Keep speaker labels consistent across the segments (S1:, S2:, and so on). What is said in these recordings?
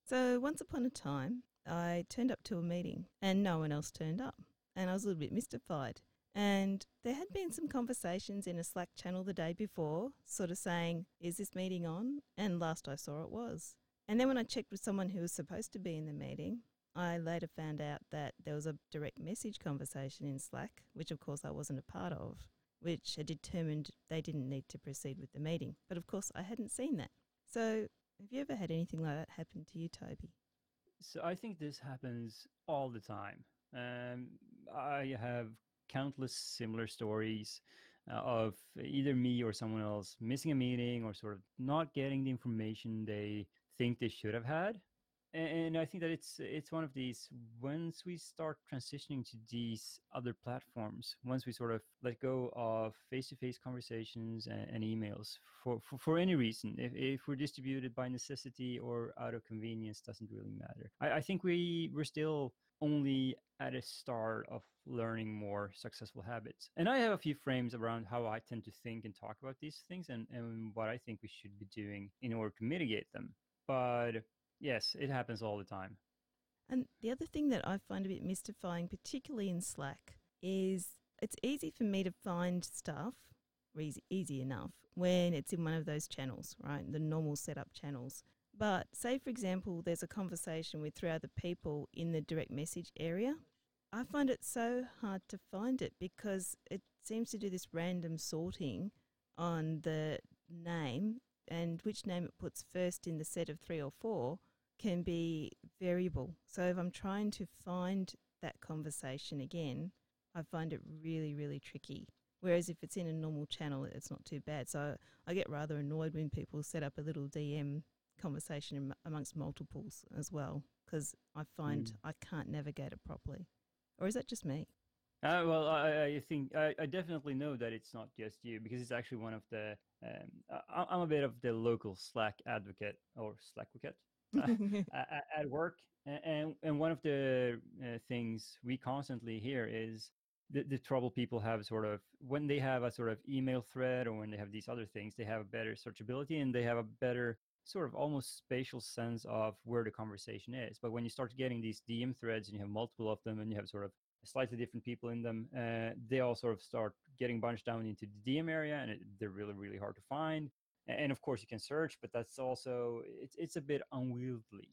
S1: So once upon a time, I turned up to a meeting and no one else turned up. And I was a little bit mystified. And there had been some conversations in a Slack channel the day before, sort of saying, is this meeting on? And last I saw it was. And then when I checked with someone who was supposed to be in the meeting, I later found out that there was a direct message conversation in Slack, which of course I wasn't a part of, which had determined they didn't need to proceed with the meeting. But of course I hadn't seen that. So have you ever had anything like that happen to you, Toby?
S2: So I think this happens all the time. I have countless similar stories of either me or someone else missing a meeting or sort of not getting the information they think they should have had. And I think that it's one of these, once we start transitioning to these other platforms, once we sort of let go of face-to-face conversations and emails for any reason, if we're distributed by necessity or out of convenience, doesn't really matter. I think we're still only at a start of learning more successful habits. And I have a few frames around how I tend to think and talk about these things and what I think we should be doing in order to mitigate them. But yes, it happens all the time.
S1: And the other thing that I find a bit mystifying, particularly in Slack, is it's easy for me to find stuff, or easy enough, when it's in one of those channels, right? The normal setup channels. But say, for example, there's a conversation with three other people in the direct message area. I find it so hard to find it because it seems to do this random sorting on the name and which name it puts first in the set of three or four can be variable. So if I'm trying to find that conversation again, I find it really, really tricky. Whereas if it's in a normal channel, it's not too bad. So I get rather annoyed when people set up a little DM conversation amongst multiples as well, because I find
S2: Mm.
S1: I can't navigate it properly. Or is that just me?
S2: Well, I think I definitely know that it's not just you because it's actually one of the. I'm a bit of the local Slack advocate or Slackwicate at work, and one of the things we constantly hear is the trouble people have sort of when they have a sort of email thread or when they have these other things, they have a better searchability and they have a better sort of almost spatial sense of where the conversation is. But when you start getting these DM threads and you have multiple of them and you have sort of slightly different people in them, they all sort of start getting bunched down into the DM area, and they're really, really hard to find. And of course, you can search, but that's also it's a bit unwieldy.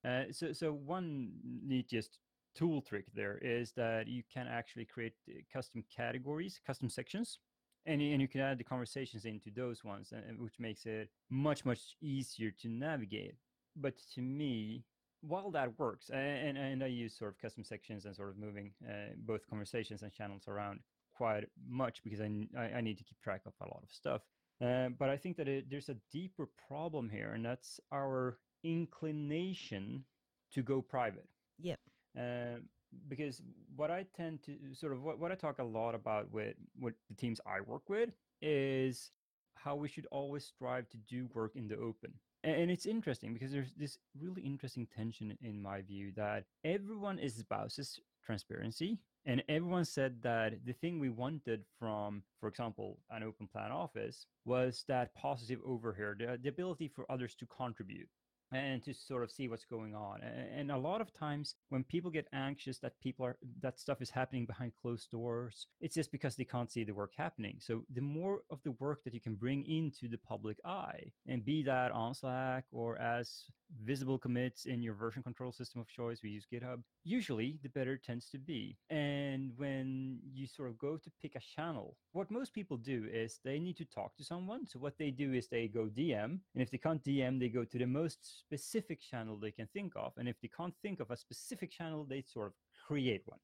S2: So one neat just tool trick there is that you can actually create custom categories, custom sections, and you can add the conversations into those ones, which makes it much easier to navigate. But to me, while that works, and I use sort of custom sections and sort of moving both conversations and channels around quite much because I need to keep track of a lot of stuff. But I think that there's a deeper problem here, and that's our inclination to go private.
S1: Yep.
S2: Uh, because what I tend to sort of what I talk a lot about with the teams I work with is how we should always strive to do work in the open. And it's interesting because there's this really interesting tension in my view that everyone espouses transparency. And everyone said that the thing we wanted from, for example, an open plan office was that positive overhear, the ability for others to contribute and to sort of see what's going on. And a lot of times when people get anxious that stuff is happening behind closed doors, it's just because they can't see the work happening. So the more of the work that you can bring into the public eye, and be that on Slack or as visible commits in your version control system of choice, we use GitHub, usually the better it tends to be. And when you sort of go to pick a channel, what most people do is they need to talk to someone. So what they do is they go DM, and if they can't DM, they go to the most specific channel they can think of. And if they can't think of a specific channel, they sort of create one.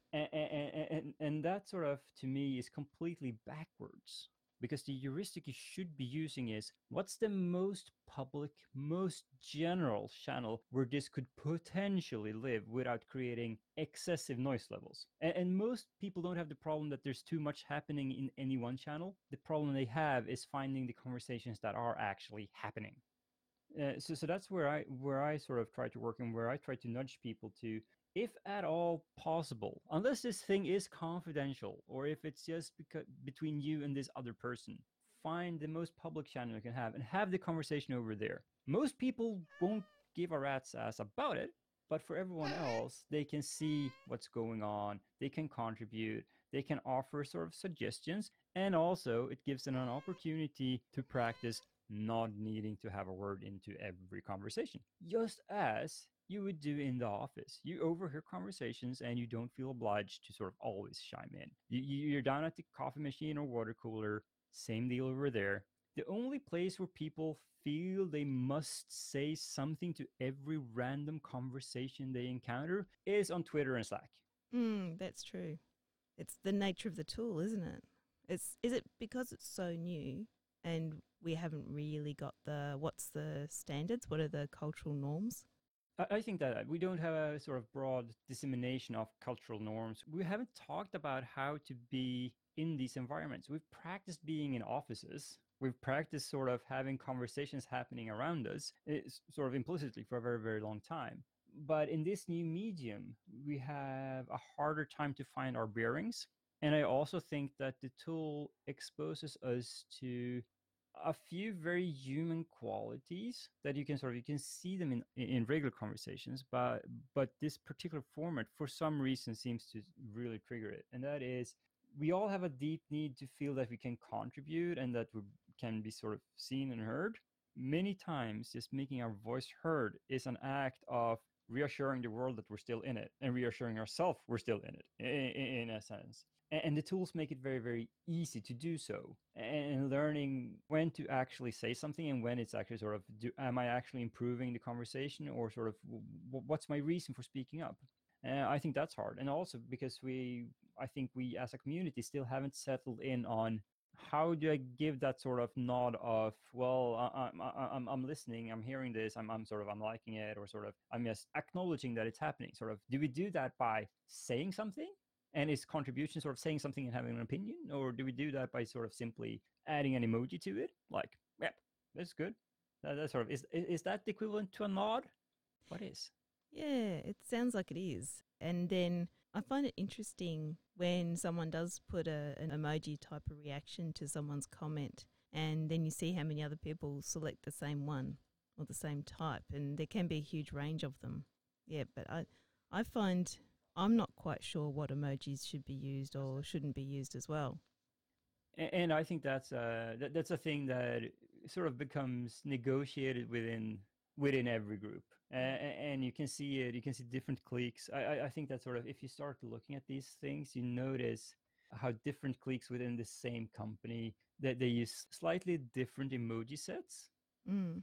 S2: And that sort of, to me, is completely backwards because the heuristic you should be using is what's the most public, most general channel where this could potentially live without creating excessive noise levels. And most people don't have the problem that there's too much happening in any one channel. The problem they have is finding the conversations that are actually happening. So that's where I sort of try to work and where I try to nudge people to, if at all possible, unless this thing is confidential or if it's just between you and this other person, find the most public channel you can have and have the conversation over there. Most people won't give a rat's ass about it. But for everyone else, they can see what's going on, they can contribute, they can offer sort of suggestions, and also it gives them an opportunity to practice not needing to have a word into every conversation, just as you would do in the office. You overhear conversations and you don't feel obliged to sort of always chime in. You're down at the coffee machine or water cooler, same deal over there. The only place where people feel they must say something to every random conversation they encounter is on Twitter and Slack.
S1: That's true. It's the nature of the tool, isn't it? Is it because it's so new and we haven't really got what's the standards? What are the cultural norms?
S2: I think that we don't have a sort of broad dissemination of cultural norms. We haven't talked about how to be in these environments. We've practiced being in offices. We've practiced sort of having conversations happening around us, sort of implicitly for a very, very long time. But in this new medium, we have a harder time to find our bearings. And I also think that the tool exposes us to a few very human qualities that you can see them in regular conversations, but this particular format for some reason seems to really trigger it, and that is we all have a deep need to feel that we can contribute and that we can be sort of seen and heard. Many times just making our voice heard is an act of reassuring the world that we're still in it and reassuring ourselves we're still in it in a sense. And the tools make it very, very easy to do so. And learning when to actually say something and when it's actually sort of am I actually improving the conversation, or sort of what's my reason for speaking up. I think that's hard. And also because I think we as a community still haven't settled in on how do I give that sort of nod of, well, I'm listening, I'm hearing this, I'm sort of, I'm liking it, or sort of, I'm just acknowledging that it's happening. Sort of, do we do that by saying something? And is contribution sort of saying something and having an opinion? Or do we do that by sort of simply adding an emoji to it? Like, yep, that's good. That sort of, is that the equivalent to a nod? What is?
S1: Yeah, it sounds like it is. And then I find it interesting when someone does put an emoji type of reaction to someone's comment, and then you see how many other people select the same one or the same type, and there can be a huge range of them. Yeah, but I find I'm not quite sure what emojis should be used or shouldn't be used as well.
S2: And I think that's a thing that sort of becomes negotiated within every group, and you can see it. You can see different cliques. I think that sort of, if you start looking at these things, you notice how different cliques within the same company that they use slightly different emoji sets.
S1: Mm.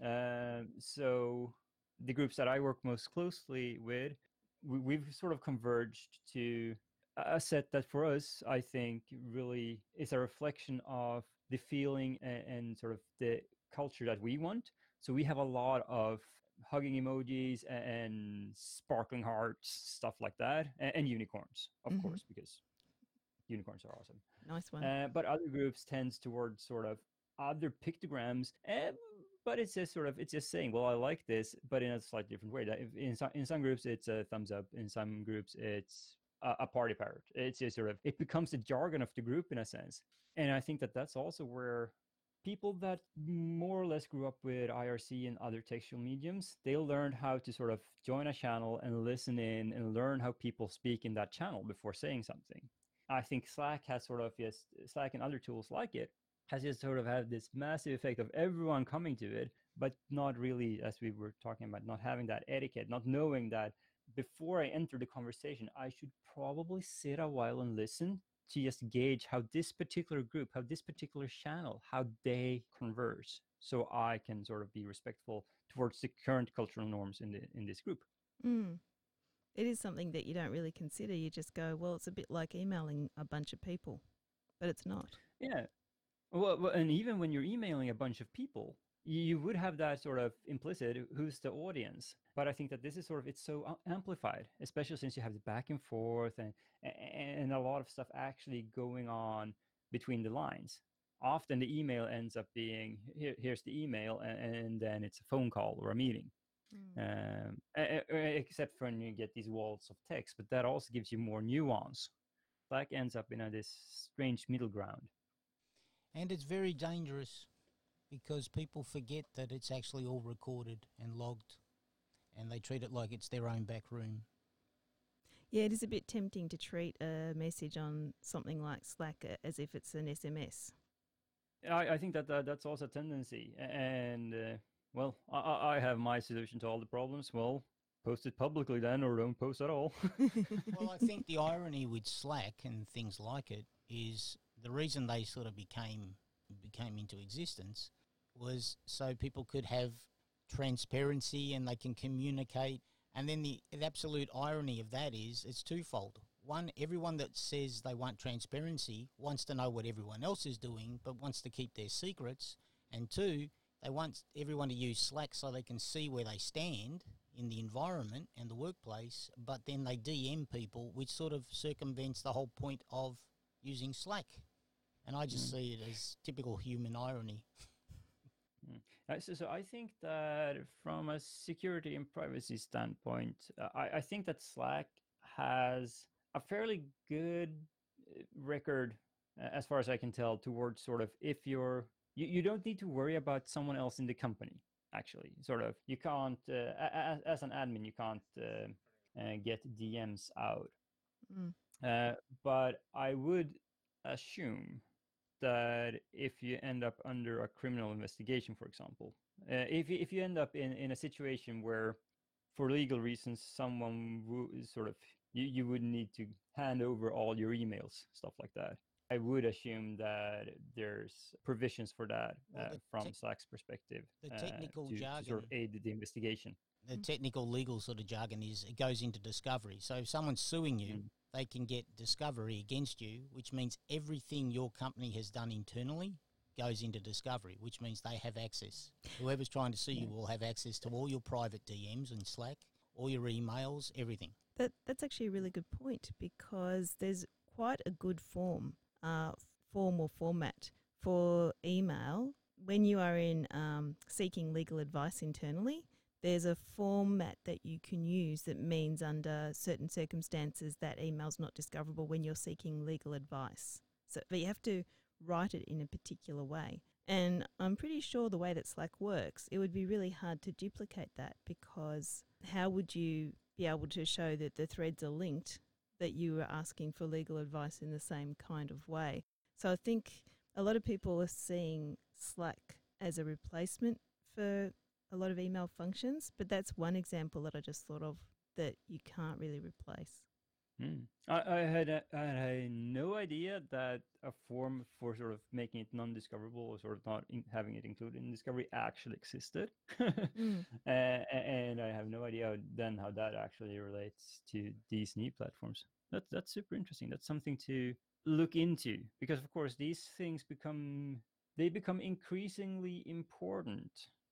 S2: So the groups that I work most closely with, we've sort of converged to a set that for us, I think, really is a reflection of the feeling and sort of the culture that we want. So we have a lot of hugging emojis and sparkling hearts, stuff like that, and unicorns, of
S1: Mm-hmm.
S2: course, because unicorns are awesome.
S1: Nice one.
S2: But other groups tends towards sort of other pictograms, but it's just sort of, it's just saying, well, I like this, but in a slightly different way. That in some groups it's a thumbs up, in some groups it's a party parrot. It's just sort of, it becomes the jargon of the group in a sense. And I think that that's also where people that more or less grew up with IRC and other textual mediums, they learned how to sort of join a channel and listen in and learn how people speak in that channel before saying something. I think Slack has sort of, yes, Slack and other tools like it has just sort of had this massive effect of everyone coming to it, but not really, as we were talking about, not having that etiquette, not knowing that before I enter the conversation, I should probably sit a while and listen to just gauge how this particular group, how this particular channel, how they converse, so I can sort of be respectful towards the current cultural norms in this group.
S1: Mm. It is something that you don't really consider. You just go, well, it's a bit like emailing a bunch of people, but it's not.
S2: Yeah. Well, and even when you're emailing a bunch of people, you would have that sort of implicit who's the audience. But I think that this is sort of, it's so amplified, especially since you have the back and forth and a lot of stuff actually going on between the lines. Often the email ends up being, here's the email, and then it's a phone call or a meeting.
S1: Mm.
S2: Except for when you get these walls of text, but that also gives you more nuance. Slack ends up in this strange middle ground.
S3: And it's very dangerous because people forget that it's actually all recorded and logged. and they treat it like it's their own back room.
S1: Yeah, it is a bit tempting to treat a message on something like Slack as if it's an SMS.
S2: I think that's also a tendency. And, well, I have my solution to all the problems. Well, post it publicly then, or don't post at all.
S3: Well, I think the irony with Slack and things like it is the reason they sort of became into existence was so people could have transparency and they can communicate. And then the absolute irony of that is it's twofold. One, everyone that says they want transparency wants to know what everyone else is doing, but wants to keep their secrets. And two, they want everyone to use Slack so they can see where they stand in the environment and the workplace, but then they DM people, which sort of circumvents the whole point of using Slack. And I just see it as typical human irony.
S2: So I think that from a security and privacy standpoint, I think that Slack has a fairly good record, as far as I can tell, towards sort of if you don't need to worry about someone else in the company. Actually, sort of, you can't as an admin you can't get DMs out. But I would assume that if you end up under a criminal investigation, for example, if you end up in a situation where, for legal reasons, someone sort of you would need to hand over all your emails, stuff like that. I would assume that there's provisions for that from Slack's perspective,
S3: the technical
S2: to
S3: jargon,
S2: sort of aid the investigation.
S3: The technical legal sort of jargon is it goes into discovery. So if someone's suing you, they can get discovery against you, which means everything your company has done internally goes into discovery, which means they have access. Whoever's trying to sue you will have access to all your private DMs in Slack, all your emails, everything.
S1: That's actually a really good point, because there's quite a good form or format for email. When you are in seeking legal advice internally, there's a format that you can use that means under certain circumstances that email's not discoverable when you're seeking legal advice. So, but you have to write it in a particular way. And I'm pretty sure the way that Slack works, it would be really hard to duplicate that, because how would you be able to show that the threads are linked, that you were asking for legal advice in the same kind of way? So I think a lot of people are seeing Slack as a replacement for a lot of email functions, but that's one example that I just thought of that you can't really replace.
S2: I had no idea that a form for sort of making it non-discoverable, or sort of not having it included in discovery, actually existed. And I have no idea then how that actually relates to these new platforms. That's super interesting. That's something to look into, because of course these things become increasingly important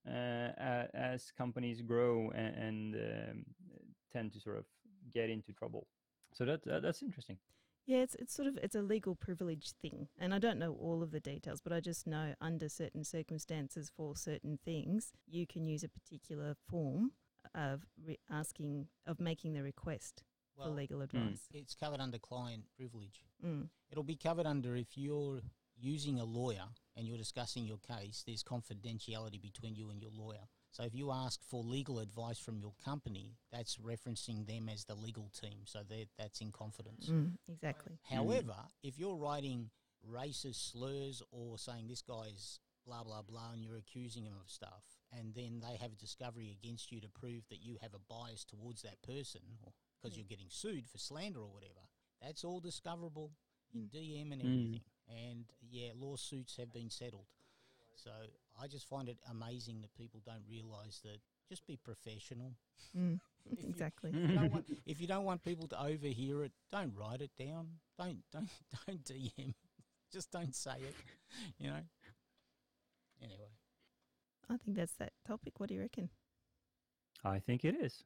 S2: as companies grow and tend to sort of get into trouble. So that's interesting.
S1: Yeah, it's a legal privilege thing, and I don't know all of the details, but I just know under certain circumstances for certain things, you can use a particular form of making the request for legal advice.
S3: It's covered under client privilege. It'll be covered under if you're using a lawyer and you're discussing your case, there's confidentiality between you and your lawyer. So if you ask for legal advice from your company, that's referencing them as the legal team. So that's in confidence.
S1: Exactly.
S3: However, if you're writing racist slurs or saying this guy's blah, blah, blah, and you're accusing him of stuff, and then they have a discovery against you to prove that you have a bias towards that person because you're getting sued for slander or whatever, that's all discoverable in DM and everything. And, yeah, lawsuits have been settled. So I just find it amazing that people don't realise that. Just be professional.
S1: Exactly.
S3: If you don't want people to overhear it, don't write it down. Don't DM. Just don't say it. You know. Anyway,
S1: I think that's that topic. What do you reckon?
S2: I think it is.